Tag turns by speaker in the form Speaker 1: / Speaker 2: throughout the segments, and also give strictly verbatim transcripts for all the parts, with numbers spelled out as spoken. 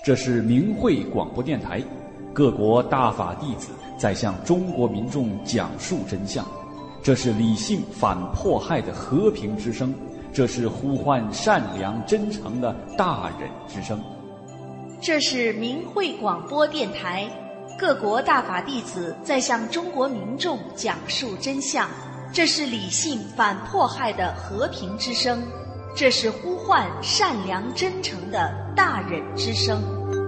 Speaker 1: 这是明慧广播电台，各国大法弟子在向中国民众讲述真相。这是理性反迫害的和平之声，这是呼唤善良真诚的大忍之声。
Speaker 2: 这是明慧广播电台，各国大法弟子在向中国民众讲述真相。这是理性反迫害的和平之声，这是呼唤善良真诚的大忍之声。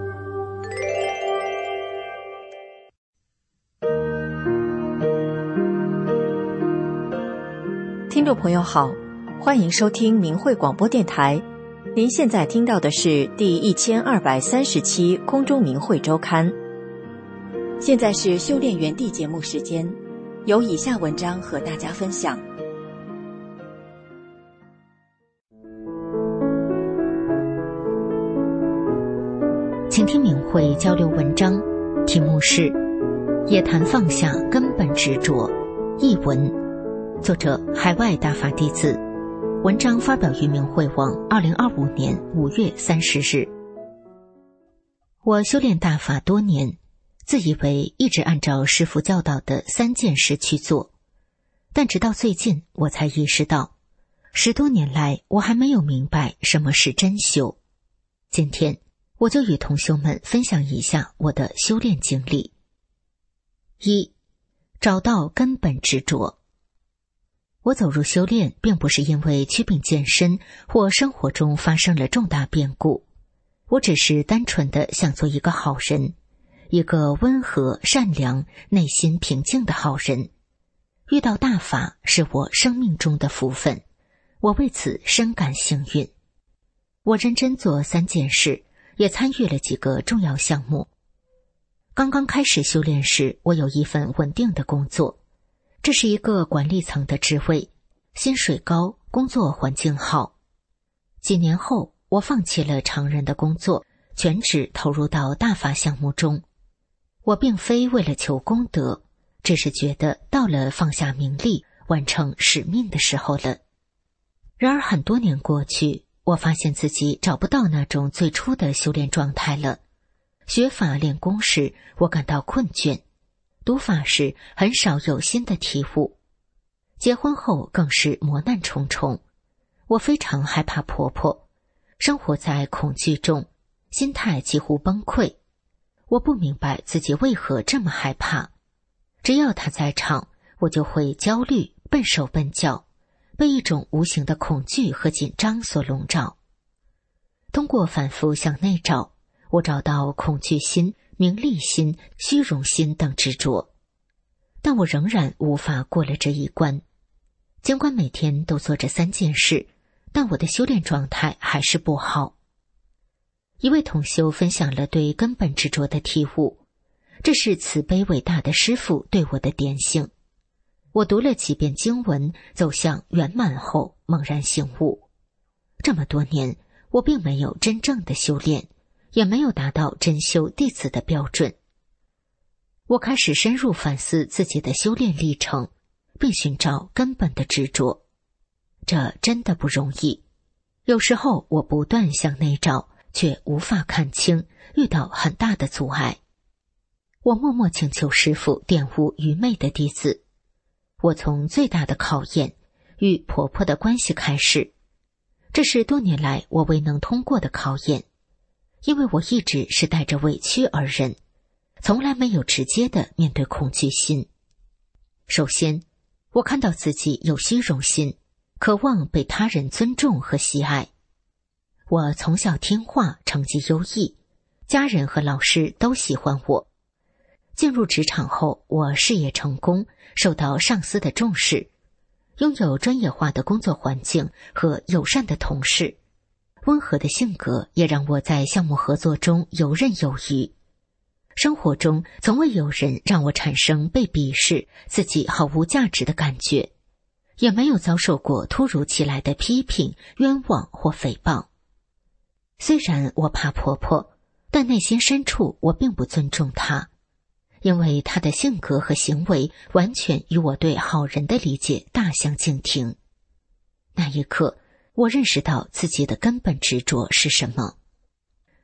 Speaker 3: 听众朋友好，欢迎收听明慧广播电台。您现在听到的是第一千二百三十期空中明慧周刊。现在是修炼园地节目时间，有以下文章和大家分享。
Speaker 4: 请听明慧交流文章，题目是《也谈放下根本执着》，译文，作者海外大法弟子，文章发表于明慧网二零二五年五月三十日。我修炼大法多年，自以为一直按照师父教导的三件事去做，但直到最近我才意识到，十多年来我还没有明白什么是真修。今天我就与同修们分享一下我的修炼经历。一、找到根本执着。我走入修炼并不是因为祛病健身或生活中发生了重大变故，我只是单纯的想做一个好人，一个温和善良内心平静的好人。遇到大法是我生命中的福分，我为此深感幸运。我认真做三件事，也参与了几个重要项目。刚刚开始修炼时，我有一份稳定的工作，这是一个管理层的职位，薪水高，工作环境好。几年后，我放弃了常人的工作，全职投入到大法项目中。我并非为了求功德，只是觉得到了放下名利，完成使命的时候了。然而很多年过去，我发现自己找不到那种最初的修炼状态了。学法练功时，我感到困倦，读法时很少有新的体悟。结婚后更是磨难重重，我非常害怕婆婆，生活在恐惧中，心态几乎崩溃。我不明白自己为何这么害怕，只要她在场，我就会焦虑，笨手笨脚，被一种无形的恐惧和紧张所笼罩。通过反复向内找，我找到恐惧心、名利心、虚荣心等执着，但我仍然无法过了这一关。尽管每天都做这三件事，但我的修炼状态还是不好。一位同修分享了对根本执着的体悟，这是慈悲伟大的师父对我的点醒。我读了几遍经文，走向圆满后猛然醒悟，这么多年我并没有真正的修炼，也没有达到真修弟子的标准。我开始深入反思自己的修炼历程，并寻找根本的执着。这真的不容易，有时候我不断向内找，却无法看清，遇到很大的阻碍。我默默请求师父点悟愚昧的弟子。我从最大的考验与婆婆的关系开始，这是多年来我未能通过的考验，因为我一直是带着委屈而忍，从来没有直接的面对恐惧心。首先，我看到自己有虚荣心，渴望被他人尊重和喜爱。我从小听话，成绩优异，家人和老师都喜欢我。进入职场后，我事业成功，受到上司的重视，拥有专业化的工作环境和友善的同事。温和的性格也让我在项目合作中游刃有余。生活中从未有人让我产生被鄙视、自己毫无价值的感觉，也没有遭受过突如其来的批评、冤枉或诽谤。虽然我怕婆婆，但内心深处我并不尊重她，因为她的性格和行为完全与我对好人的理解大相径庭。那一刻，我认识到自己的根本执着是什么。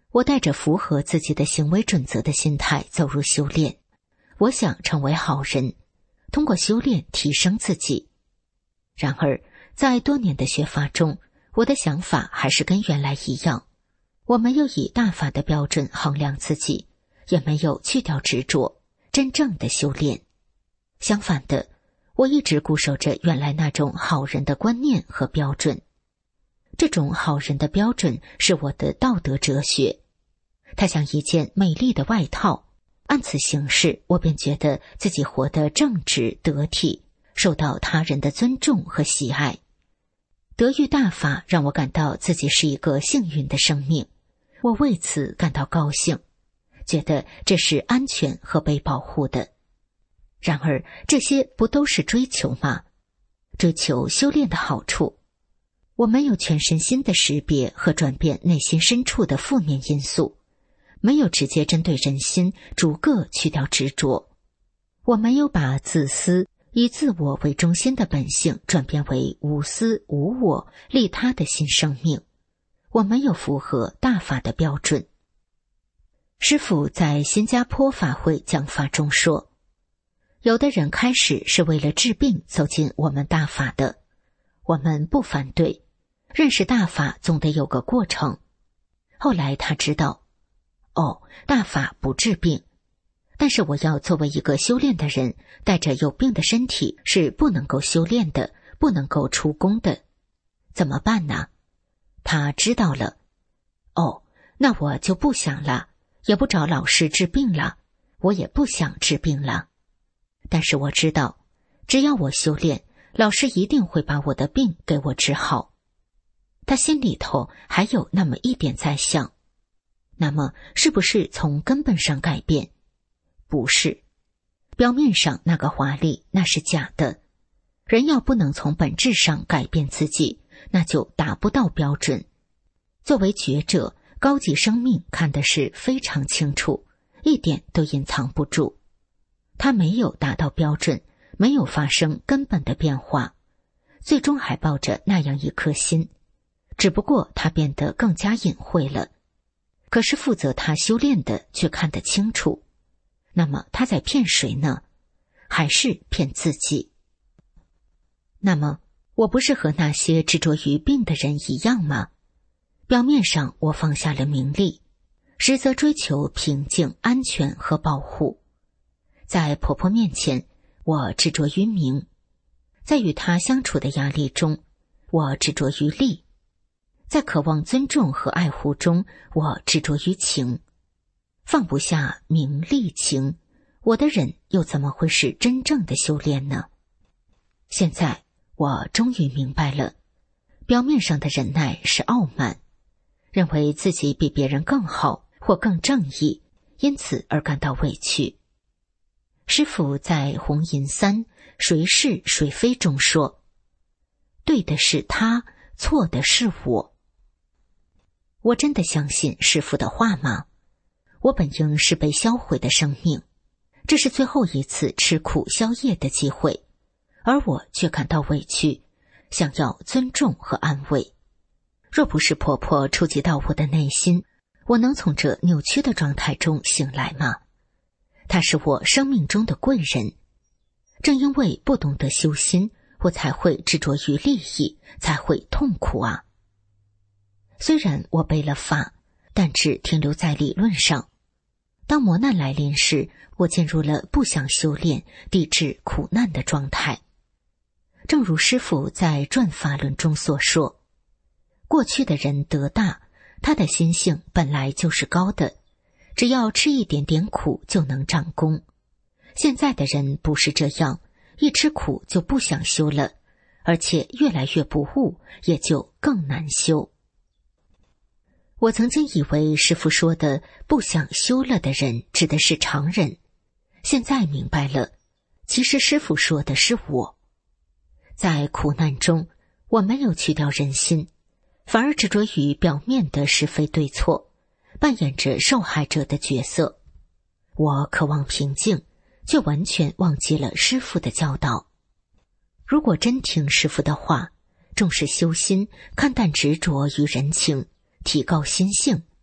Speaker 4: 我带着符合自己的行为准则的心态走入修炼，我想成为好人，通过修炼提升自己。然而，在多年的学法中，我的想法还是跟原来一样，我没有以大法的标准衡量自己，也没有去掉执着，真正的修炼。相反的，我一直固守着原来那种好人的观念和标准。这种好人的标准是我的道德哲学，它像一件美丽的外套，按此行事，我便觉得自己活得正直得体，受到他人的尊重和喜爱。得遇大法让我感到自己是一个幸运的生命，我为此感到高兴，觉得这是安全和被保护的。然而，这些不都是追求吗？追求修炼的好处。我没有全身心的识别和转变内心深处的负面因素，没有直接针对人心逐个去掉执着。我没有把自私以自我为中心的本性转变为无私无我利他的新生命，我没有符合大法的标准。师父在新加坡法会讲法中说，有的人开始是为了治病走进我们大法的，我们不反对，认识大法总得有个过程。后来他知道，哦，大法不治病，但是我要作为一个修炼的人，带着有病的身体是不能够修炼的，不能够出功的。怎么办呢？他知道了。哦，那我就不想了，也不找老师治病了，我也不想治病了。但是我知道，只要我修炼，老师一定会把我的病给我治好。他心里头还有那么一点在想，那么是不是从根本上改变？不是，表面上那个华丽那是假的。人要不能从本质上改变自己，那就达不到标准。作为觉者，高级生命看的是非常清楚，一点都隐藏不住。他没有达到标准，没有发生根本的变化，最终还抱着那样一颗心，只不过他变得更加隐晦了。可是负责他修炼的却看得清楚，那么他在骗谁呢？还是骗自己？那么我不是和那些执着于病的人一样吗？表面上我放下了名利，实则追求平静、安全和保护。在婆婆面前，我执着于名；在与她相处的压力中，我执着于利；在渴望尊重和爱护中，我执着于情。放不下名利情，我的忍又怎么会是真正的修炼呢？现在我终于明白了，表面上的忍耐是傲慢，认为自己比别人更好或更正义，因此而感到委屈。师父在《红银三谁是谁非》中说，对的是他，错的是我。我真的相信师父的话吗？我本应是被销毁的生命，这是最后一次吃苦消业的机会，而我却感到委屈，想要尊重和安慰。若不是婆婆触及到我的内心，我能从这扭曲的状态中醒来吗？她是我生命中的贵人，正因为不懂得修心，我才会执着于利益，才会痛苦啊。虽然我背了法，但只停留在理论上。当磨难来临时，我进入了不想修炼、抵制苦难的状态。正如师父在《转法轮》中所说，过去的人德大，他的心性本来就是高的，只要吃一点点苦就能长功。现在的人不是这样，一吃苦就不想修了，而且越来越不悟，也就更难修。我曾经以为师父说的不想修了的人指的是常人，现在明白了，其实师父说的是我。在苦难中，我没有去掉人心，反而执着于表面的是非对错，扮演着受害者的角色。我渴望平静，却完全忘记了师父的教导。如果真听师父的话，重视修心，看淡执着与人情，提高心性，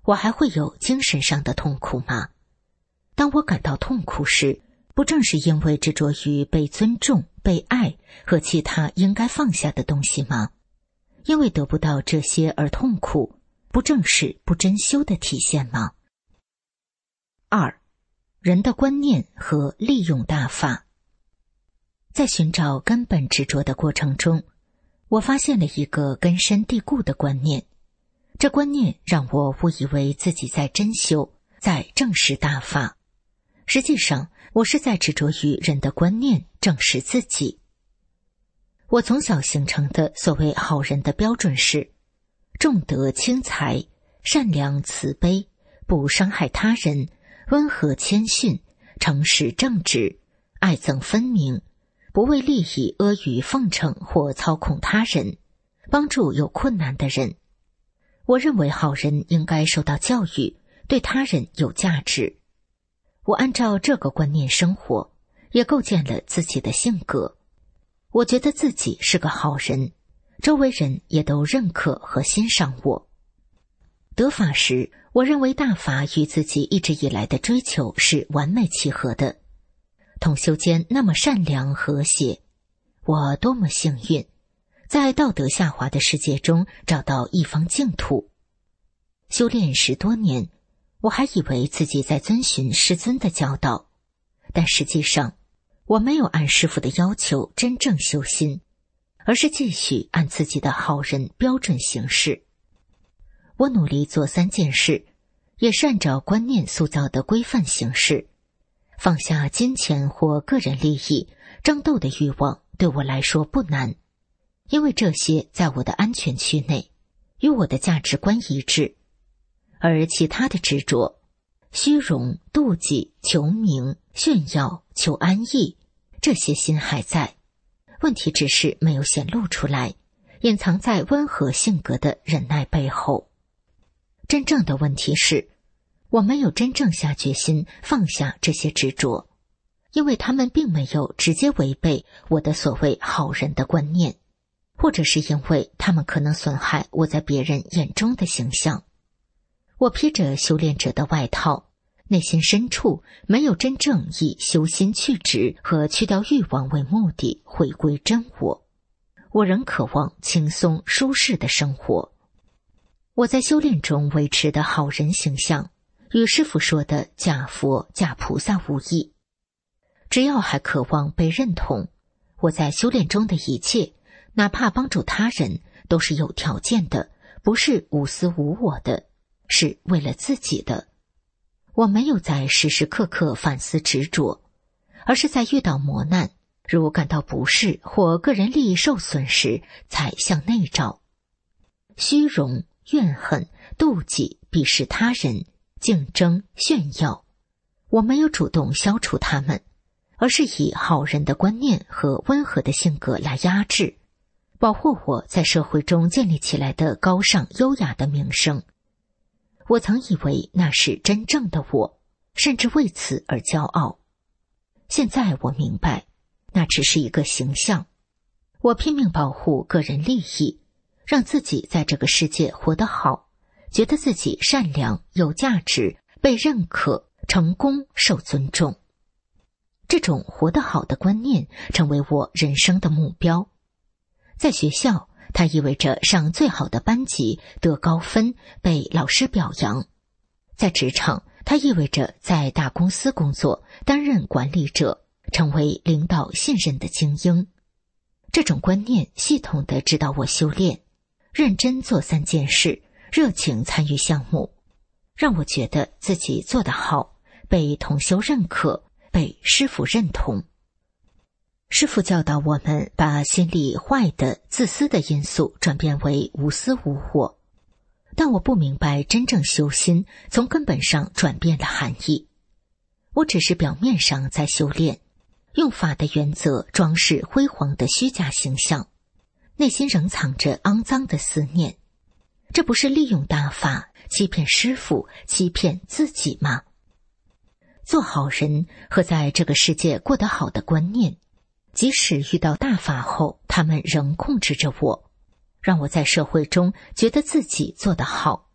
Speaker 4: 我还会有精神上的痛苦吗？当我感到痛苦时，不正是因为执着于被尊重、被爱和其他应该放下的东西吗？因为得不到这些而痛苦，不正是不真修的体现吗？二，人的观念和利用大法。在寻找根本执着的过程中，我发现了一个根深蒂固的观念。这观念让我误以为自己在真修，在正视大法。实际上，我是在执着于人的观念正视自己。我从小形成的所谓好人的标准是重德轻财、善良慈悲、不伤害他人、温和谦逊、诚实正直、爱憎分明，不为利益阿谀奉承或操控他人，帮助有困难的人。我认为好人应该受到教育，对他人有价值。我按照这个观念生活，也构建了自己的性格。我觉得自己是个好人，周围人也都认可和欣赏我。得法时，我认为大法与自己一直以来的追求是完美契合的。同修间那么善良和谐，我多么幸运，在道德下滑的世界中找到一方净土。修炼十多年，我还以为自己在遵循师尊的教导，但实际上我没有按师父的要求真正修心，而是继续按自己的好人标准行事。我努力做三件事，也是按照观念塑造的规范行事。放下金钱或个人利益、争斗的欲望对我来说不难，因为这些在我的安全区内，与我的价值观一致。而其他的执着，虚荣、妒忌、求名、炫耀、求安逸，这些心还在，问题只是没有显露出来，隐藏在温和性格的忍耐背后。真正的问题是，我没有真正下决心放下这些执着，因为他们并没有直接违背我的所谓好人的观念，或者是因为他们可能损害我在别人眼中的形象。我披着修炼者的外套，内心深处没有真正以修心去执和去掉欲望为目的回归真我。我仍渴望轻松舒适的生活。我在修炼中维持的好人形象，与师父说的假佛假菩萨无异。只要还渴望被认同，我在修炼中的一切，哪怕帮助他人，都是有条件的，不是无私无我的，是为了自己的。我没有在时时刻刻反思执着，而是在遇到磨难，如感到不适或个人利益受损时，才向内照。虚荣、怨恨、妒忌、鄙视他人、竞争、炫耀，我没有主动消除他们，而是以好人的观念和温和的性格来压制，保护我在社会中建立起来的高尚优雅的名声。我曾以为那是真正的我，甚至为此而骄傲。现在我明白，那只是一个形象。我拼命保护个人利益，让自己在这个世界活得好，觉得自己善良、有价值、被认可、成功、受尊重。这种活得好的观念成为我人生的目标。在学校，它意味着上最好的班级，得高分，被老师表扬。在职场，它意味着在大公司工作，担任管理者，成为领导信任的精英。这种观念系统地指导我修炼，认真做三件事，热情参与项目，让我觉得自己做得好，被同修认可，被师父认同。师父教导我们把心里坏的、自私的因素转变为无私无我，但我不明白真正修心从根本上转变的含义。我只是表面上在修炼，用法的原则装饰辉煌的虚假形象，内心仍藏着肮脏的思念。这不是利用大法欺骗师父、欺骗自己吗？做好人和在这个世界过得好的观念，即使遇到大法后，他们仍控制着我，让我在社会中觉得自己做得好，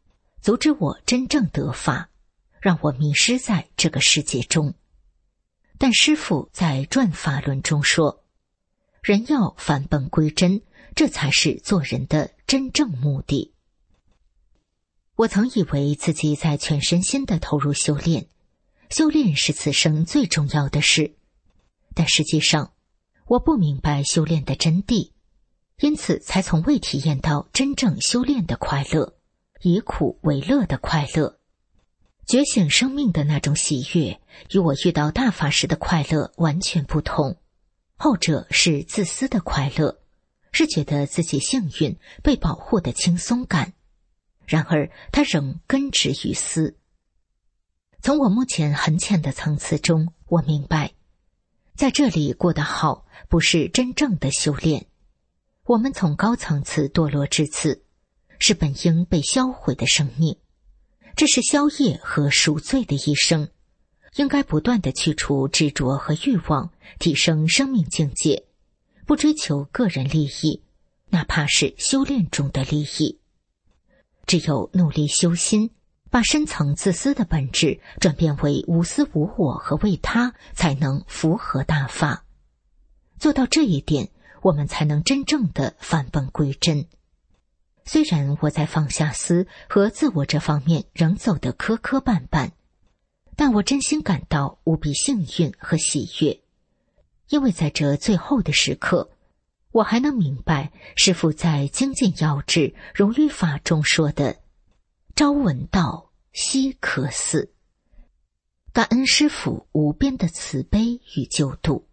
Speaker 4: 阻止我真正得法，让我迷失在这个世界中。但师父在转法论中说，人要返本归真，这才是做人的真正目的。我曾以为自己在全身心地投入修炼，修炼是此生最重要的事，但实际上我不明白修炼的真谛，因此才从未体验到真正修炼的快乐，以苦为乐的快乐。觉醒生命的那种喜悦，与我遇到大法时的快乐完全不同。后者是自私的快乐，是觉得自己幸运被保护的轻松感，然而它仍根植于私。从我目前很浅的层次中，我明白在这里过得好不是真正的修炼。我们从高层次堕落至此，是本应被销毁的生命，这是消业和赎罪的一生，应该不断地去除执着和欲望，提升生命境界，不追求个人利益，哪怕是修炼中的利益。只有努力修心，把深层自私的本质转变为无私无我和为他，才能符合大法。做到这一点，我们才能真正的返本归真。虽然我在放下私和自我这方面仍走得磕磕绊绊，但我真心感到无比幸运和喜悦，因为在这最后的时刻，我还能明白师父在精进要旨荣誉法中说的朝闻道，夕可死。感恩师父无边的慈悲与救度。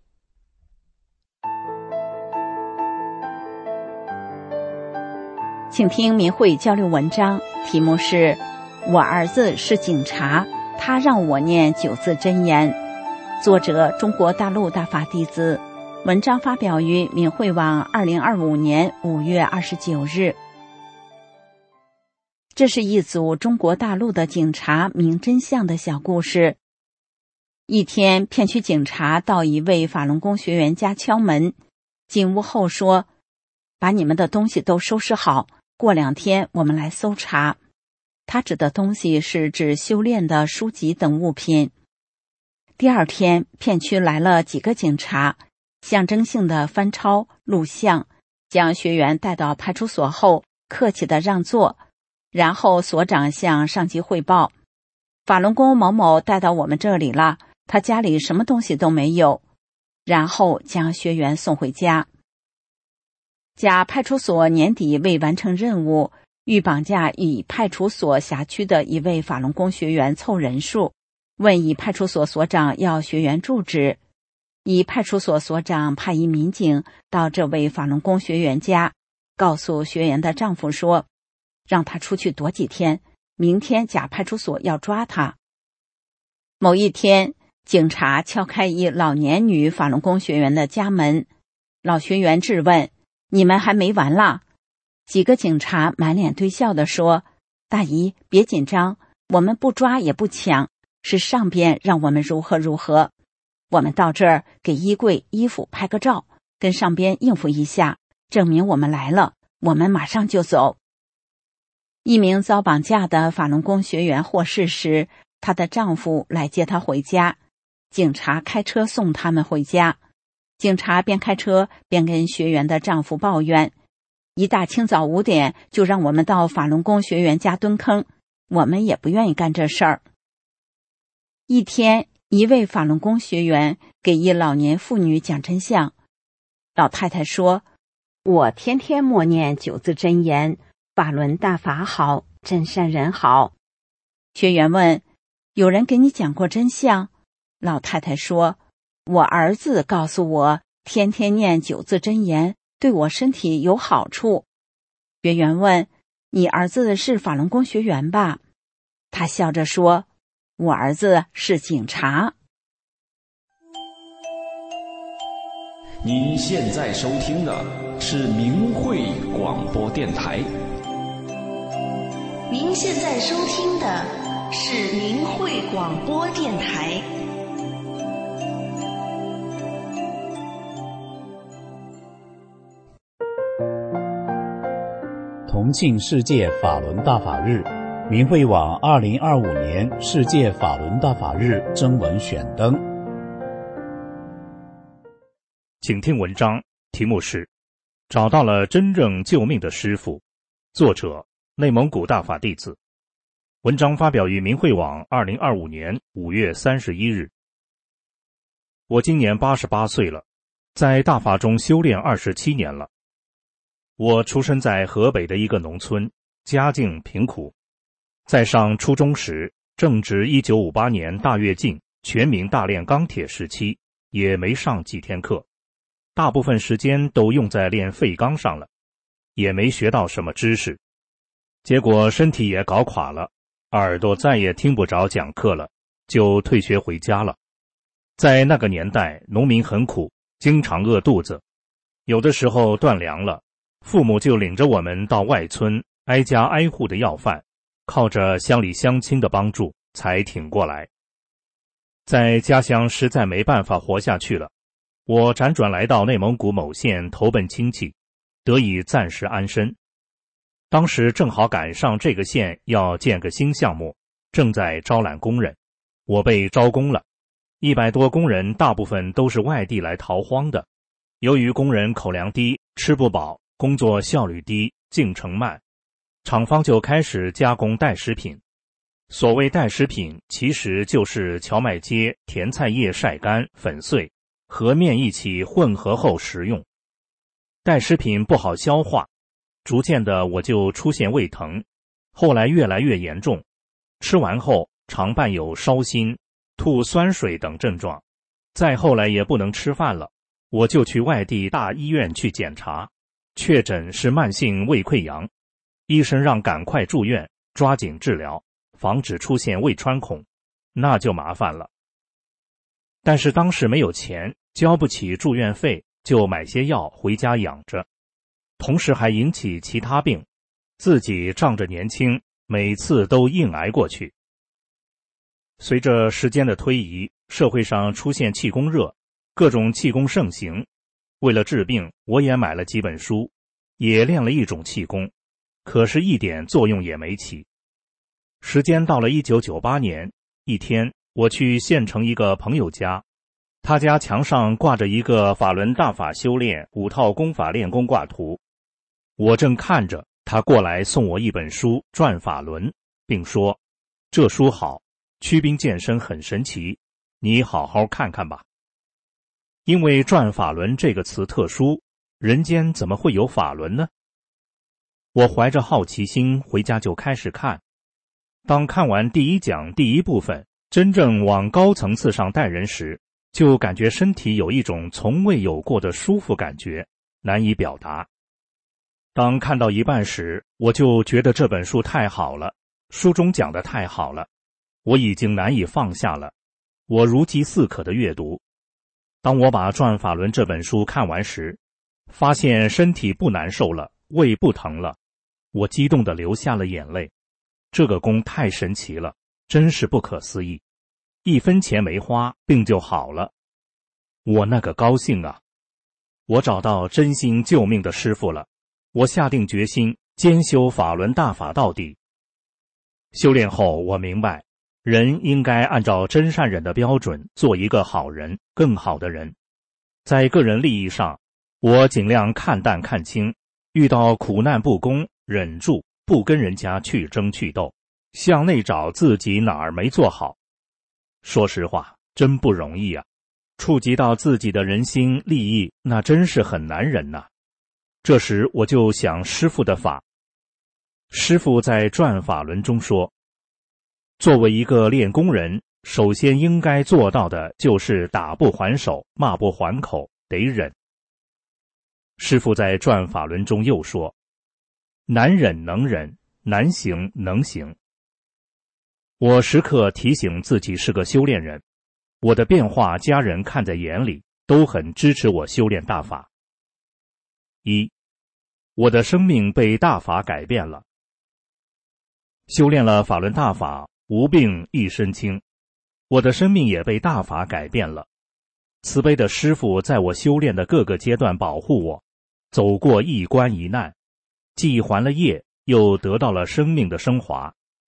Speaker 5: 请听明慧交流文章，题目是我儿子是警察，他让我念九字真言，作者中国大陆大法弟子。文章发表于明慧网二零二五年五月二十九日。这是一组中国大陆的警察明真相的小故事。一天，片区警察到一位法轮功学员家敲门，进屋后说，把你们的东西都收拾好，过两天我们来搜查。他指的东西是指修炼的书籍等物品。第二天，片区来了几个警察，象征性的翻抄录像，将学员带到派出所后，客气地让座，然后所长向上级汇报，法轮功某某带到我们这里了，他家里什么东西都没有，然后将学员送回家。甲派出所年底未完成任务，欲绑架乙派出所辖区的一位法轮功学员凑人数，问乙派出所所长要学员住址。乙派出所所长派一民警到这位法轮功学员家，告诉学员的丈夫说，让他出去躲几天，明天甲派出所要抓他。某一天，警察敲开一老年女法轮功学员的家门，老学员质问，你们还没完啦？几个警察满脸堆笑地说，大姨别紧张，我们不抓也不抢，是上边让我们如何如何，我们到这儿给衣柜衣服拍个照，跟上边应付一下，证明我们来了，我们马上就走。一名遭绑架的法轮功学员获释时，她的丈夫来接她回家，警察开车送他们回家。警察边开车边跟学员的丈夫抱怨，一大清早五点就让我们到法轮功学员家蹲坑，我们也不愿意干这事儿。一天，一位法轮功学员给一老年妇女讲真相。老太太说，我天天默念九字真言，法轮大法好，真善人好。学员问，有人给你讲过真相？老太太说，我儿子告诉我，天天念九字真言对我身体有好处。学员问，你儿子是法轮功学员吧？他笑着说，我儿子是警察。
Speaker 1: 您现在收听的是明慧广播电台。
Speaker 2: 您现在收听的是明慧广播电台。
Speaker 6: 重庆世界法轮大法日明慧网二零二五年世界法轮大法日征文选登。
Speaker 7: 请听文章，题目是找到了真正救命的师父，作者内蒙古大法弟子。文章发表于明慧网二零二五年五月三十一日。我今年八十八岁了，在大法中修炼二十七年了。我出生在河北的一个农村，家境贫苦。在上初中时，正值一九五八年大跃进全民大炼钢铁时期，也没上几天课，大部分时间都用在炼废钢上了，也没学到什么知识。结果身体也搞垮了，耳朵再也听不着讲课了，就退学回家了。在那个年代，农民很苦，经常饿肚子，有的时候断粮了，父母就领着我们到外村挨家挨户的要饭，靠着乡里乡亲的帮助才挺过来。在家乡实在没办法活下去了，我辗转来到内蒙古某县投奔亲戚，得以暂时安身。当时正好赶上这个县要建个新项目，正在招揽工人，我被招工了。一百多工人大部分都是外地来逃荒的，由于工人口粮低，吃不饱，工作效率低，进程慢，厂方就开始加工代食品。所谓代食品，其实就是荞麦秸、甜菜叶晒干粉碎，和面一起混合后食用。代食品不好消化，逐渐的我就出现胃疼，后来越来越严重，吃完后常伴有烧心、吐酸水等症状，再后来也不能吃饭了，我就去外地大医院去检查，确诊是慢性胃溃疡，医生让赶快住院，抓紧治疗，防止出现胃穿孔，那就麻烦了。但是当时没有钱，交不起住院费，就买些药回家养着，同时还引起其他病，自己仗着年轻，每次都硬挨过去。随着时间的推移，社会上出现气功热，各种气功盛行。为了治病，我也买了几本书，也练了一种气功，可是一点作用也没起。时间到了一九九八年，一天我去县城一个朋友家，他家墙上挂着一个法轮大法修炼五套功法练功挂图。我正看着，他过来送我一本书《转法轮》，并说：“这书好，祛兵健身很神奇，你好好看看吧。”因为转法轮这个词特殊，人间怎么会有法轮呢？我怀着好奇心回家就开始看。当看完第一讲第一部分，真正往高层次上带人时，就感觉身体有一种从未有过的舒服感觉，难以表达。当看到一半时，我就觉得这本书太好了，书中讲的太好了，我已经难以放下了，我如饥似渴的阅读。当我把《转法轮》这本书看完时，发现身体不难受了，胃不疼了，我激动地流下了眼泪。这个功太神奇了，真是不可思议，一分钱没花，病就好了。我那个高兴啊！我找到真心救命的师父了，我下定决心兼修法轮大法到底。修炼后，我明白人应该按照真善忍的标准做一个好人，更好的人。在个人利益上，我尽量看淡看清，遇到苦难不公，忍住，不跟人家去争去斗，向内找自己哪儿没做好。说实话，真不容易啊，触及到自己的人心利益，那真是很难忍呐。这时我就想师父的法。师父在《转法轮》中说，作为一个练功人，首先应该做到的就是打不还手，骂不还口，得忍。师父在《转法轮》中又说，难忍能忍，难行能行。我时刻提醒自己是个修炼人，我的变化家人看在眼里，都很支持我修炼大法。一，我的生命被大法改变了。修炼了法轮大法，无病一身轻，我的生命也被大法改变了。慈悲的师父在我修炼的各个阶段保护我，走过一关一难，既还了业，又得到了生命的升华。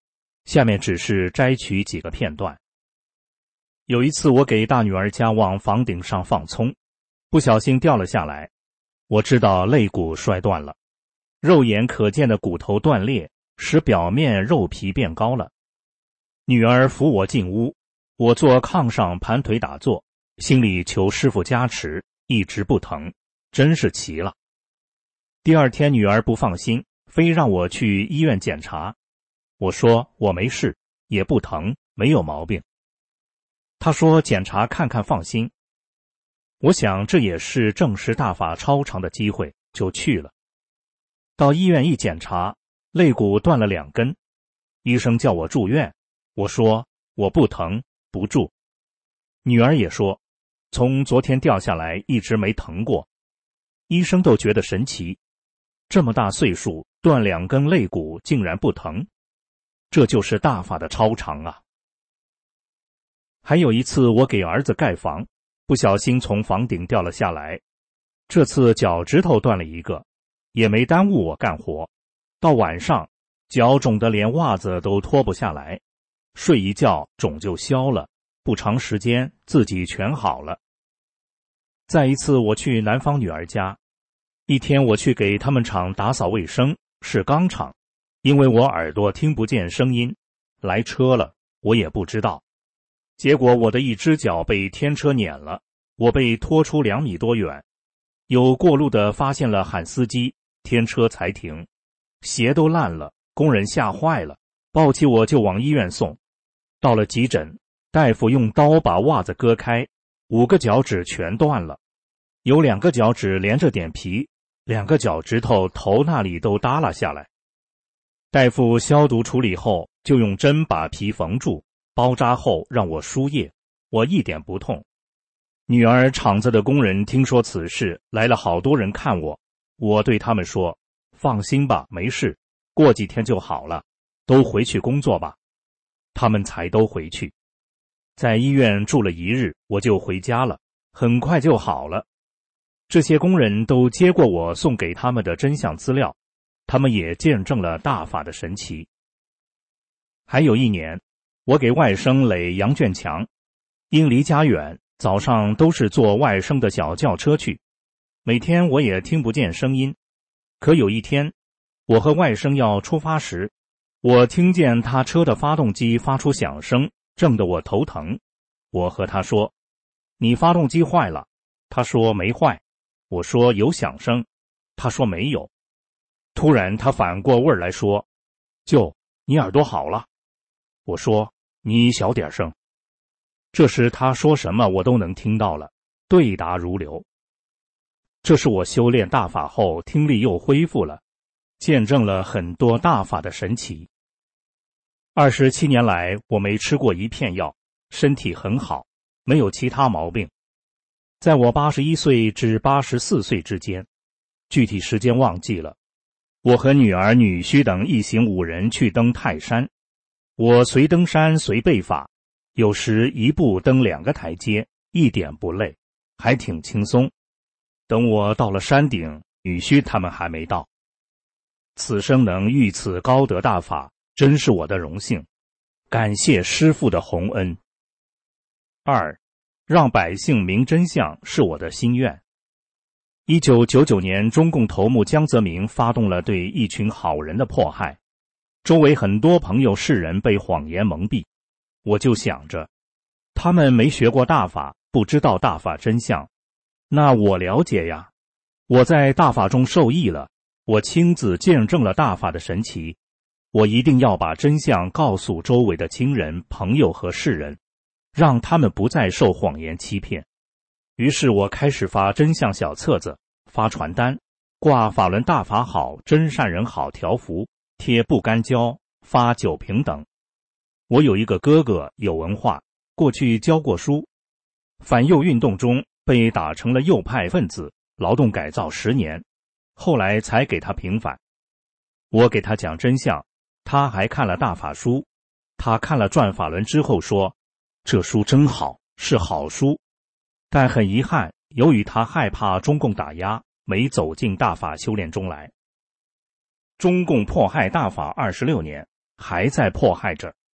Speaker 7: 下面只是摘取几个片段。有一次我给大女儿家往房顶上放葱，不小心掉了下来，我知道肋骨摔断了，肉眼可见的骨头断裂，使表面肉皮变高了。女儿扶我进屋，我坐炕上盘腿打坐，心里求师父加持，一直不疼，真是奇了。第二天女儿不放心，非让我去医院检查。我说我没事，也不疼，没有毛病。她说检查看看放心。我想这也是证实大法超常的机会，就去了。到医院一检查，肋骨断了两根，医生叫我住院，我说我不疼，不住。女儿也说，从昨天掉下来一直没疼过。医生都觉得神奇，这么大岁数断两根肋骨竟然不疼，这就是大法的超常啊。还有一次我给儿子盖房，不小心从房顶掉了下来，这次脚趾头断了一个，也没耽误我干活。到晚上脚肿得连袜子都脱不下来，睡一觉肿就消了，不长时间自己全好了。再一次我去南方女儿家，一天我去给他们厂打扫卫生，是钢厂，因为我耳朵听不见声音，来车了，我也不知道。结果我的一只脚被天车碾了，我被拖出两米多远，有过路的发现了喊司机，天车才停。鞋都烂了，工人吓坏了，抱起我就往医院送。到了急诊，大夫用刀把袜子割开，五个脚趾全断了，有两个脚趾连着点皮，两个脚趾头头那里都耷拉下来。大夫消毒处理后，就用针把皮缝住，包扎后让我输液，我一点不痛。女儿厂子的工人听说此事，来了好多人看我，我对他们说，放心吧，没事，过几天就好了，都回去工作吧。他们才都回去。在医院住了一日，我就回家了，很快就好了。这些工人都接过我送给他们的真相资料，他们也见证了大法的神奇。还有一年，我给外甥垒羊圈墙，因离家远，早上都是坐外甥的小轿车去，每天我也听不见声音。可有一天，我和外甥要出发时，我听见他车的发动机发出响声，震得我头疼。我和他说，你发动机坏了。他说没坏。我说有响声。他说没有。突然他反过味儿来说，舅，你耳朵好了。我说你小点声。这时他说什么我都能听到了，对答如流。这是我修炼大法后听力又恢复了，见证了很多大法的神奇。二十七年来我没吃过一片药，身体很好，没有其他毛病。在我八十一岁至八十四岁之间，具体时间忘记了，我和女儿女婿等一行五人去登泰山，我随登山随背法，有时一步登两个台阶，一点不累，还挺轻松。等我到了山顶，女婿他们还没到。此生能遇此高德大法，真是我的荣幸，感谢师父的洪恩。二，让百姓明真相是我的心愿。一九九九年，中共头目江泽民发动了对一群好人的迫害，周围很多朋友世人被谎言蒙蔽。我就想着，他们没学过大法，不知道大法真相，那我了解呀，我在大法中受益了，我亲自见证了大法的神奇，我一定要把真相告诉周围的亲人、朋友和世人，让他们不再受谎言欺骗。于是我开始发真相小册子，发传单，挂法轮大法好、真善人好条幅，贴不干胶，发酒瓶等。我有一个哥哥有文化，过去教过书，反右运动中被打成了右派分子，劳动改造十年，后来才给他平反。我给他讲真相，他还看了大法书，他看了转法轮之后说，这书真好，是好书。但很遗憾，由于他害怕中共打压，没走进大法修炼中来。中共迫害大法二十六年，还在迫害着。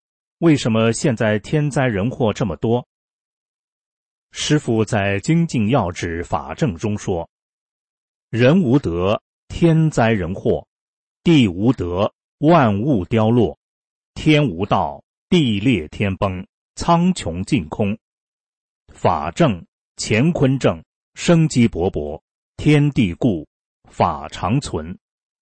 Speaker 7: 为什么现在天灾人祸这么多？师父在《精进要旨法证》中说，人无德，天灾人祸；地无德，万物凋落；天无道，地裂天崩，苍穹尽空。法正，乾坤正，生机勃勃，天地固，法长存。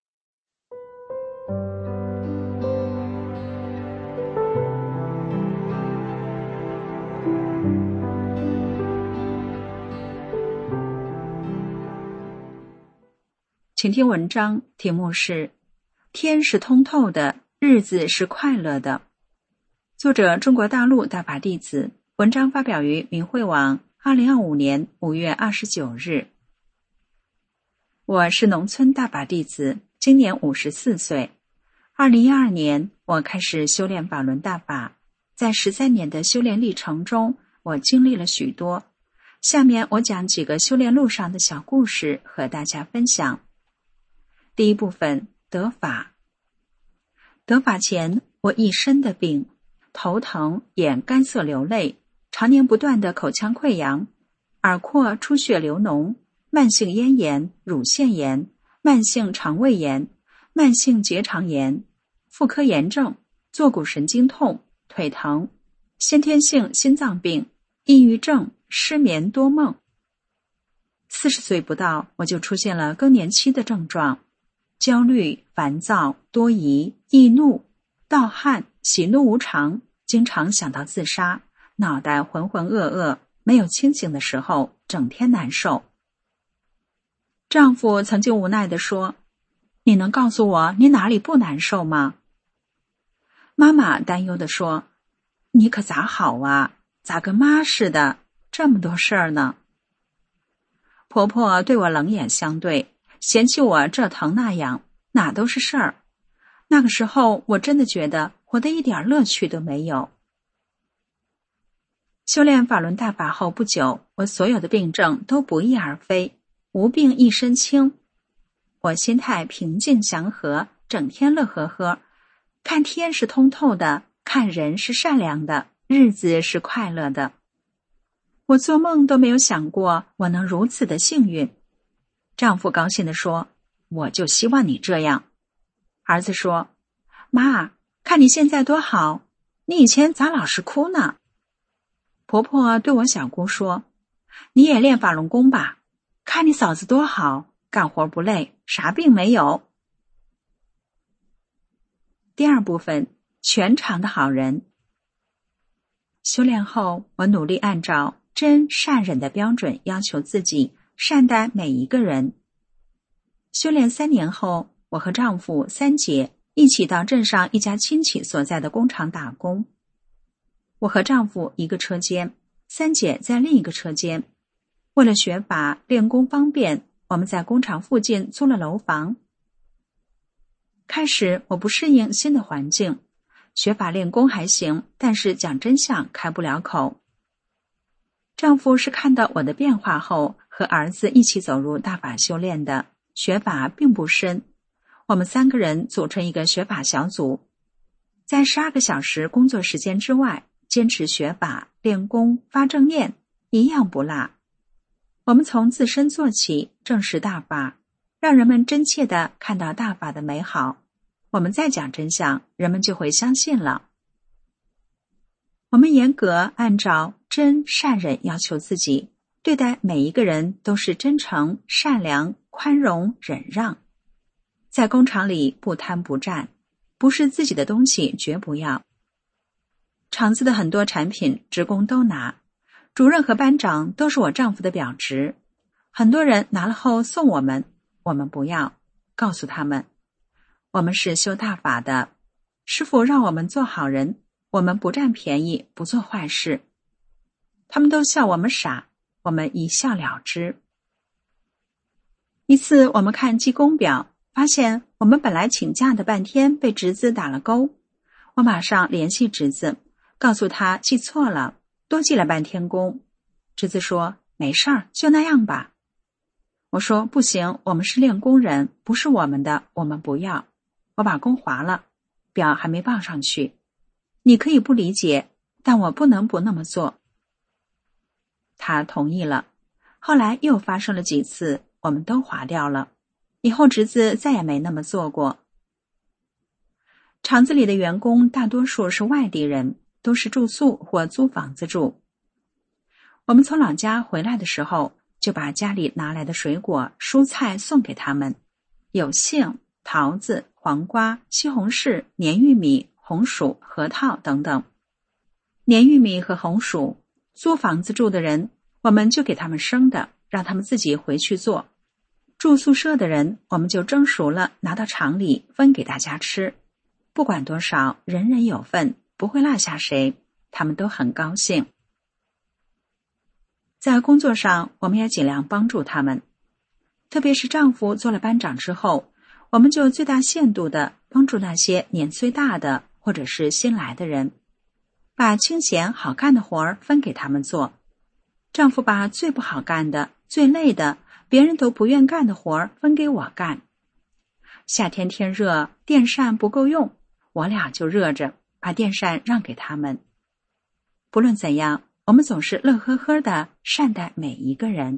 Speaker 5: 请听文章，题目是《天是通透的，日子是快乐的》，作者中国大陆大法弟子，文章发表于明慧网二零二五年五月二十九日。我是农村大法弟子，今年五十四岁。二零一二年，我开始修炼法轮大法，在十三年的修炼历程中，我经历了许多。下面我讲几个修炼路上的小故事和大家分享。第一部分，得法。得法前，我一身的病，头疼，眼干涩流泪，常年不断的口腔溃疡，耳廓出血流脓，慢性咽炎、乳腺炎、慢性肠胃炎、慢性结肠炎、妇科炎症、坐骨神经痛、腿疼、先天性心脏病、抑郁症、失眠多梦。四十岁不到，我就出现了更年期的症状，焦虑、烦躁、多疑、易怒、盗汗、喜怒无常，经常想到自杀，脑袋浑浑噩噩，没有清醒的时候，整天难受。丈夫曾经无奈地说，你能告诉我你哪里不难受吗？妈妈担忧地说，你可咋好啊，咋跟妈似的，这么多事儿呢？婆婆对我冷眼相对，嫌弃我这疼那样，哪都是事儿。那个时候我真的觉得活得一点乐趣都没有。修炼法轮大法后不久，我所有的病症都不翼而飞，无病一身轻。我心态平静祥和，整天乐呵呵，看天是通透的，看人是善良的，日子是快乐的。我做梦都没有想过我能如此的幸运。丈夫高兴地说，我就希望你这样。儿子说，妈，看你现在多好，你以前咋老是哭呢？婆婆对我小姑说，你也练法轮功吧，看你嫂子多好，干活不累，啥病没有。第二部分，全场的好人。修炼后，我努力按照真善忍的标准要求自己，善待每一个人。修炼三年后，我和丈夫三姐一起到镇上一家亲戚所在的工厂打工。我和丈夫一个车间，三姐在另一个车间。为了学法练功方便，我们在工厂附近租了楼房。开始我不适应新的环境，学法练功还行，但是讲真相开不了口。丈夫是看到我的变化后，和儿子一起走入大法修炼的，学法并不深。我们三个人组成一个学法小组，在十二个小时工作时间之外，坚持学法、练功、发正念，一样不落。我们从自身做起，证实大法，让人们真切地看到大法的美好。我们再讲真相，人们就会相信了。我们严格按照真善忍要求自己，对待每一个人都是真诚、善良、宽容、忍让。在工厂里不贪不占，不是自己的东西绝不要。厂子的很多产品职工都拿，主任和班长都是我丈夫的表侄，很多人拿了后送我们，我们不要，告诉他们，我们是修大法的，师父让我们做好人，我们不占便宜，不做坏事。他们都笑我们傻，我们一笑了之。一次我们看记功表，发现我们本来请假的半天被侄子打了勾，我马上联系侄子，告诉他记错了，多记了半天功。侄子说没事儿，就那样吧。我说不行，我们是练功人，不是我们的，我们不要。我把功划了，表还没报上去。
Speaker 8: 你可以不理解，但我不能不那么做。他同意了。后来又发生了几次，我们都划掉了。以后侄子再也没那么做过。厂子里的员工大多数是外地人，都是住宿或租房子住。我们从老家回来的时候，就把家里拿来的水果、蔬菜送给他们，有杏、桃子、黄瓜、西红柿、黏玉米、红薯、核桃等等。黏玉米和红薯，租房子住的人，我们就给他们生的，让他们自己回去做。住宿舍的人，我们就蒸熟了，拿到厂里分给大家吃。不管多少，人人有份，不会落下谁，他们都很高兴。在工作上，我们也尽量帮助他们。特别是丈夫做了班长之后，我们就最大限度地帮助那些年岁大的或者是新来的人，把清闲好干的活儿分给他们做。丈夫把最不好干的、最累的、别人都不愿干的活儿分给我干。夏天天热，电扇不够用，我俩就热着，把电扇让给他们。不论怎样，我们总是乐呵呵地善待每一个人。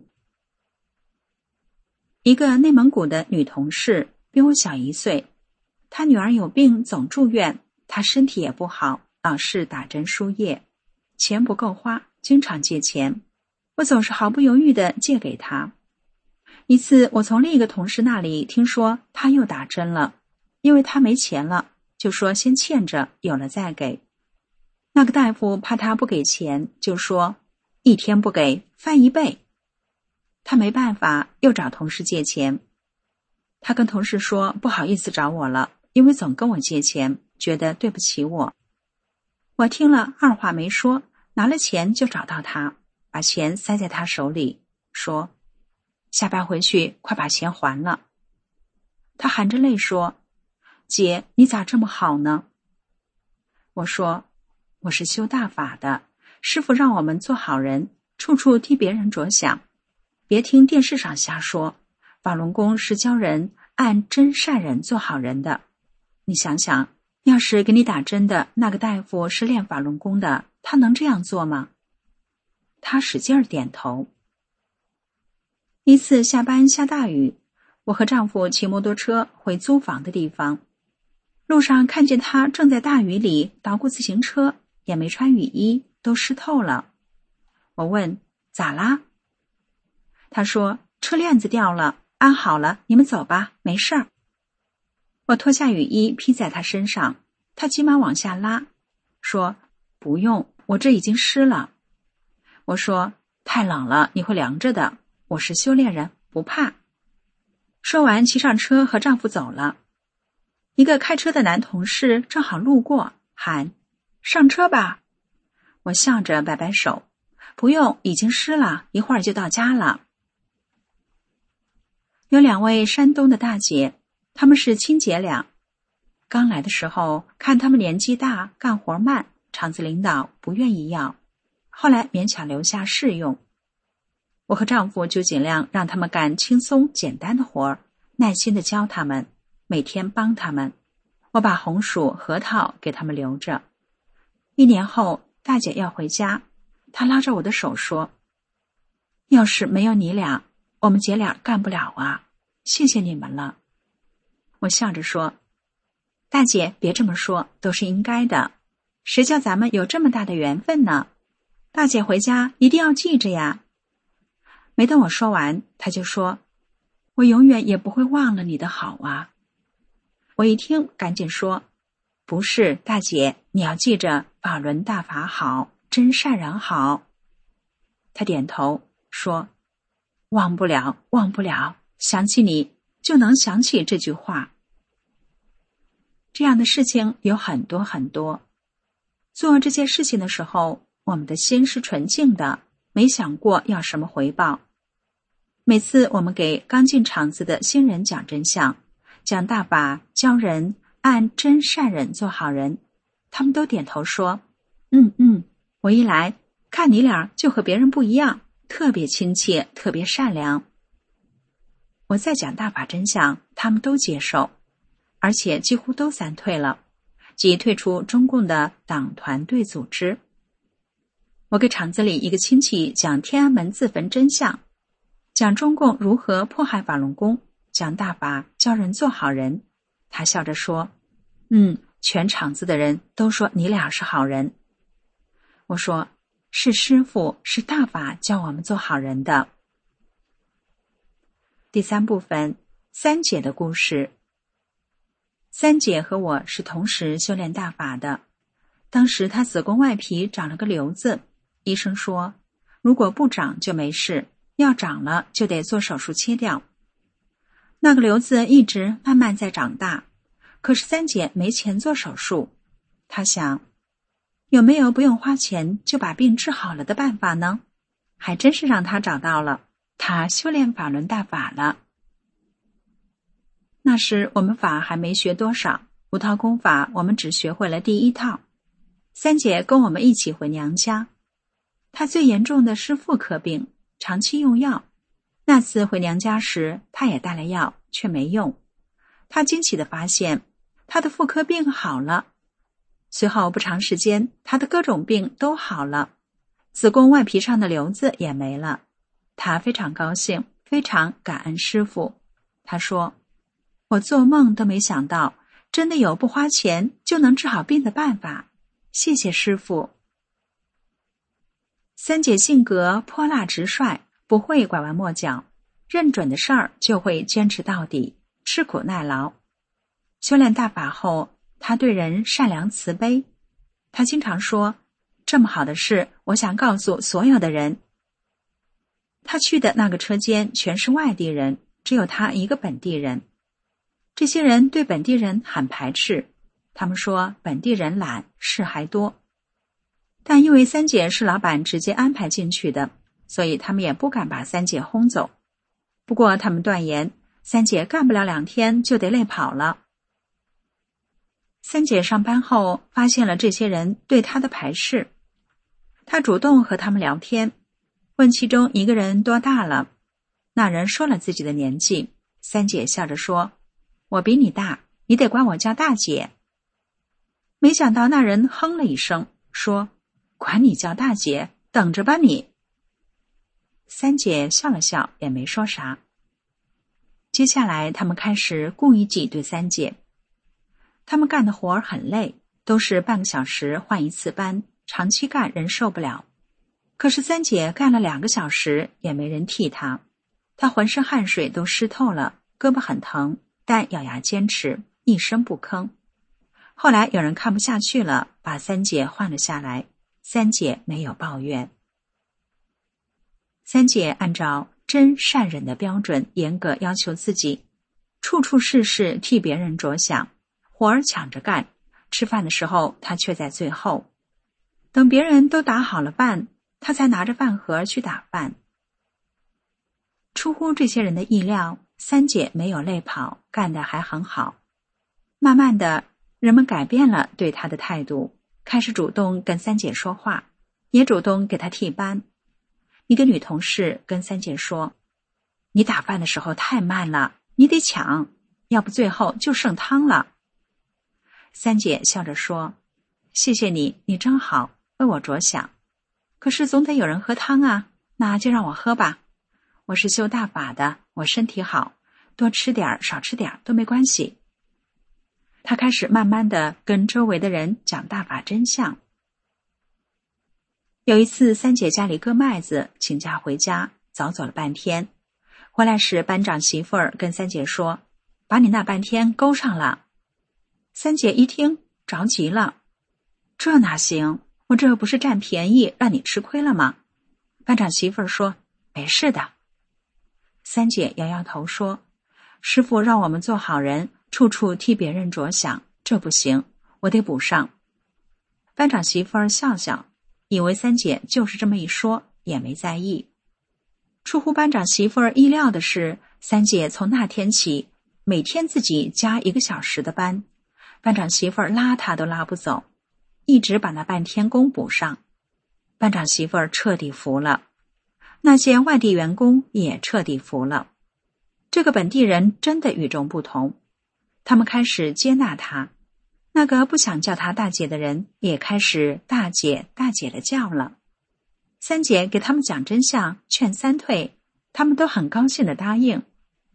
Speaker 8: 一个内蒙古的女同事比我小一岁，她女儿有病总住院，她身体也不好，老是打针输液，钱不够花，经常借钱。我总是毫不犹豫地借给她。一次我从另一个同事那里听说她又打针了，因为她没钱了，就说先欠着，有了再给。那个大夫怕她不给钱，就说一天不给翻一倍。她没办法，又找同事借钱。她跟同事说不好意思找我了，因为总跟我借钱，觉得对不起我。我听了二话没说，拿了钱就找到她，把钱塞在她手里，说下班回去快把钱还了。她含着泪说，姐，你咋这么好呢？我说，我是修大法的，师父让我们做好人，处处替别人着想，别听电视上瞎说，法轮功是教人按真善人做好人的。你想想，要是给你打针的那个大夫是练法轮功的，他能这样做吗？他使劲儿点头。一次下班下大雨，我和丈夫骑摩托车回租房的地方，路上看见他正在大雨里捣鼓自行车，也没穿雨衣，都湿透了。我问咋啦？他说车链子掉了，安好了，你们走吧，没事儿。我脱下雨衣披在他身上，他急忙往下拉，说不用，我这已经湿了。我说太冷了，你会凉着的，我是修炼人，不怕。说完骑上车和丈夫走了。一个开车的男同事正好路过，喊上车吧。我笑着摆摆手，不用，已经湿了，一会儿就到家了。有两位山东的大姐，她们是亲姐俩。刚来的时候看她们年纪大，干活慢，厂子领导不愿意要，后来勉强留下试用。我和丈夫就尽量让他们干轻松简单的活儿，耐心地教他们，每天帮他们。我把红薯、核桃给他们留着。一年后，大姐要回家，她拉着我的手说，要是没有你俩，我们姐俩干不了啊，谢谢你们了。我笑着说，大姐别这么说，都是应该的，谁叫咱们有这么大的缘分呢？大姐回家一定要记着呀。没等我说完，她就说，我永远也不会忘了你的好啊。我一听赶紧说，不是，大姐，你要记着法轮大法好，真善人好。她点头说，忘不了，忘不了，想起你就能想起这句话。这样的事情有很多很多。做这件事情的时候，我们的心是纯净的，没想过要什么回报。每次我们给刚进厂子的新人讲真相，讲大法，教人按真善人做好人，他们都点头说，嗯嗯，我一来看你俩就和别人不一样，特别亲切，特别善良。我再讲大法真相，他们都接受，而且几乎都散退了， 即退出中共的党团队组织。我给厂子里一个亲戚讲天安门自焚真相，讲中共如何迫害法轮功，讲大法教人做好人。他笑着说，嗯，全厂子的人都说你俩是好人。我说，是师父，是大法教我们做好人的。第三部分，三姐的故事。三姐和我是同时修炼大法的，当时她子宫外皮长了个瘤子，医生说如果不长就没事，要长了就得做手术切掉。那个瘤子一直慢慢在长大，可是三姐没钱做手术。她想，有没有不用花钱就把病治好了的办法呢？还真是让她找到了，她修炼法轮大法了。那时我们法还没学多少，五套功法我们只学会了第一套。三姐跟我们一起回娘家，她最严重的是妇科病，长期用药。那次回娘家时，她也带了药，却没用。她惊奇地发现，她的妇科病好了。随后不长时间，她的各种病都好了，子宫外皮上的瘤子也没了。她非常高兴，非常感恩师父。她说，我做梦都没想到，真的有不花钱就能治好病的办法，谢谢师父。三姐性格泼辣直率，不会拐弯抹角，认准的事儿就会坚持到底，吃苦耐劳。修炼大法后，她对人善良慈悲。她经常说，这么好的事，我想告诉所有的人。她去的那个车间全是外地人，只有她一个本地人。这些人对本地人很排斥，他们说本地人懒，事还多。但因为三姐是老板直接安排进去的，所以他们也不敢把三姐轰走。不过他们断言，三姐干不了两天就得累跑了。三姐上班后发现了这些人对她的排斥，她主动和他们聊天，问其中一个人多大了。那人说了自己的年纪，三姐笑着说，我比你大，你得管我叫大姐。没想到那人哼了一声，说，管你叫大姐，等着吧你。三姐笑了笑，也没说啥。接下来他们开始故意挤兑三姐。他们干的活儿很累，都是半个小时换一次班，长期干人受不了。可是三姐干了两个小时，也没人替她。她浑身汗水都湿透了，胳膊很疼，但咬牙坚持，一声不吭。后来有人看不下去了，把三姐换了下来。三姐没有抱怨。三姐按照真善忍的标准严格要求自己，处处事事替别人着想，活儿抢着干，吃饭的时候她却在最后。等别人都打好了饭，她才拿着饭盒去打饭。出乎这些人的意料，三姐没有累跑，干得还很好。慢慢的，人们改变了对她的态度，开始主动跟三姐说话，也主动给她替班。一个女同事跟三姐说，你打饭的时候太慢了，你得抢，要不最后就剩汤了。三姐笑着说，谢谢你，你真好，为我着想。可是总得有人喝汤啊，那就让我喝吧。我是修大法的，我身体好，多吃点少吃点都没关系。她开始慢慢的跟周围的人讲大法真相。有一次三姐家里割麦子，请假回家，早走了半天。回来时班长媳妇儿跟三姐说，把你那半天勾上了。三姐一听着急了，这哪行，我这不是占便宜让你吃亏了吗？班长媳妇儿说，没事的。三姐摇摇头说，师父让我们做好人，处处替别人着想，这不行，我得补上。班长媳妇儿笑笑，以为三姐就是这么一说，也没在意。出乎班长媳妇儿意料的是，三姐从那天起每天自己加一个小时的班，班长媳妇儿拉她都拉不走，一直把那半天工补上。班长媳妇儿彻底服了，那些外地员工也彻底服了。这个本地人真的与众不同，他们开始接纳他。 那个不想叫她大姐的人也开始大姐大姐的叫了。三姐给他们讲真相，劝三退，他们都很高兴地答应。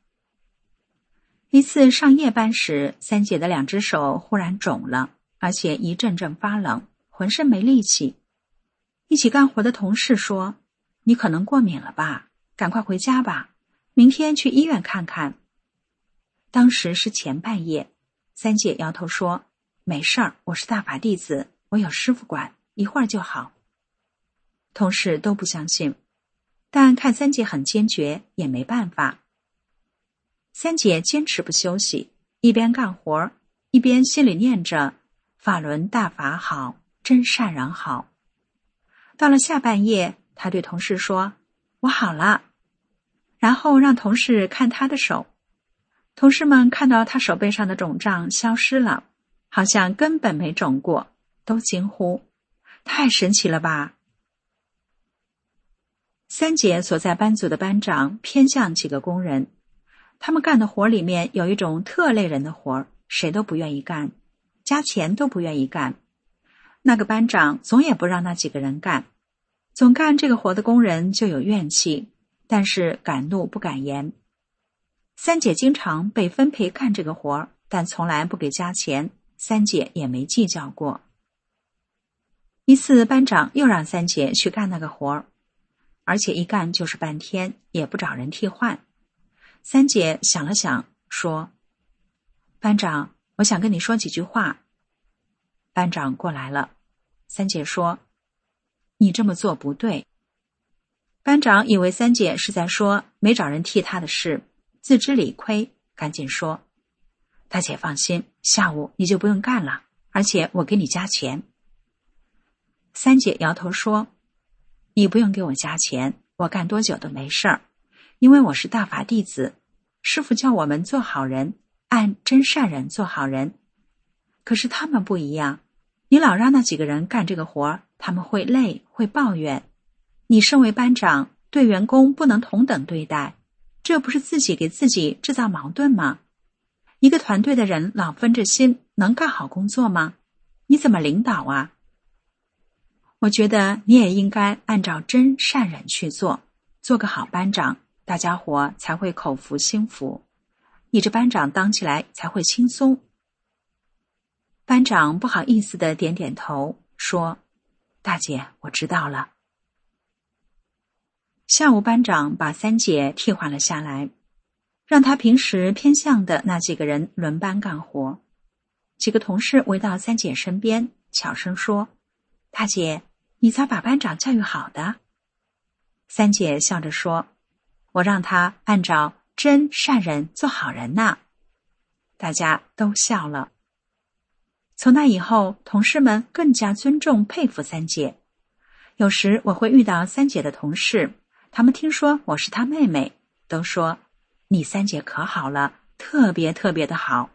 Speaker 8: 一次上夜班时，三姐的两只手忽然肿了，而且一阵阵发冷，浑身没力气。一起干活的同事说：“你可能过敏了吧，赶快回家吧，明天去医院看看。”当时是前半夜，三姐摇头说：“没事儿，我是大法弟子，我有师傅管，一会儿就好。”同事都不相信，但看三姐很坚决，也没办法。三姐坚持不休息，一边干活，一边心里念着法轮大法好，真善人好。到了下半夜，她对同事说：“我好了。”然后让同事看她的手。同事们看到她手背上的肿胀消失了，好像根本没肿过，都惊呼：“太神奇了吧！”三姐所在班组的班长偏向几个工人，他们干的活里面有一种特累人的活，谁都不愿意干，加钱都不愿意干。那个班长总也不让那几个人干，总干这个活的工人就有怨气，但是敢怒不敢言。三姐经常被分配干这个活，但从来不给加钱，三姐也没计较过。一次班长又让三姐去干那个活，而且一干就是半天，也不找人替换。三姐想了想，说：“班长，我想跟你说几句话。”班长过来了，三姐说：“你这么做不对。”班长以为三姐是在说没找人替她的事，自知理亏，赶紧说：“大姐放心，下午你就不用干了，而且我给你加钱。”三姐摇头说：“你不用给我加钱，我干多久都没事儿，因为我是大法弟子，师父叫我们做好人，按真善人做好人。可是他们不一样，你老让那几个人干这个活，他们会累，会抱怨。你身为班长，对员工不能同等对待，这不是自己给自己制造矛盾吗？一个团队的人老分着心，能干好工作吗？你怎么领导啊？我觉得你也应该按照真善人去做，做个好班长，大家伙才会口服心服，你这班长当起来才会轻松。”班长不好意思地点点头，说：“大姐，我知道了。”下午班长把三姐替换了下来，让她平时偏向的那几个人轮班干活。几个同事围到三姐身边，悄声说：“大姐，你咋把班长教育好的？”三姐笑着说：“我让他按照真善人做好人呐。”大家都笑了。从那以后，同事们更加尊重佩服三姐。有时我会遇到三姐的同事，他们听说我是她妹妹，都说：“你三姐可好了，特别特别的好。”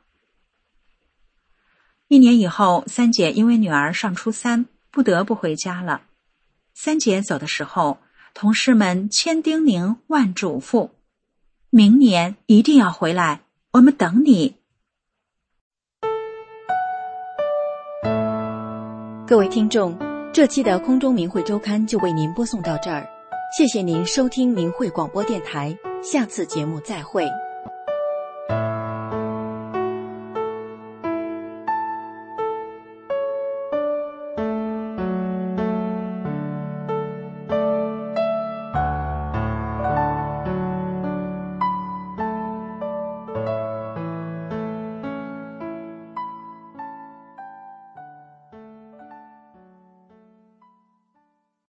Speaker 8: 一年以后，三姐因为女儿上初三，不得不回家了。三姐走的时候，同事们千叮咛万嘱咐：“明年一定要回来，我们等你。”
Speaker 3: 各位听众，这期的空中明慧周刊就为您播送到这儿，谢谢您收听明慧广播电台，下次节目再会。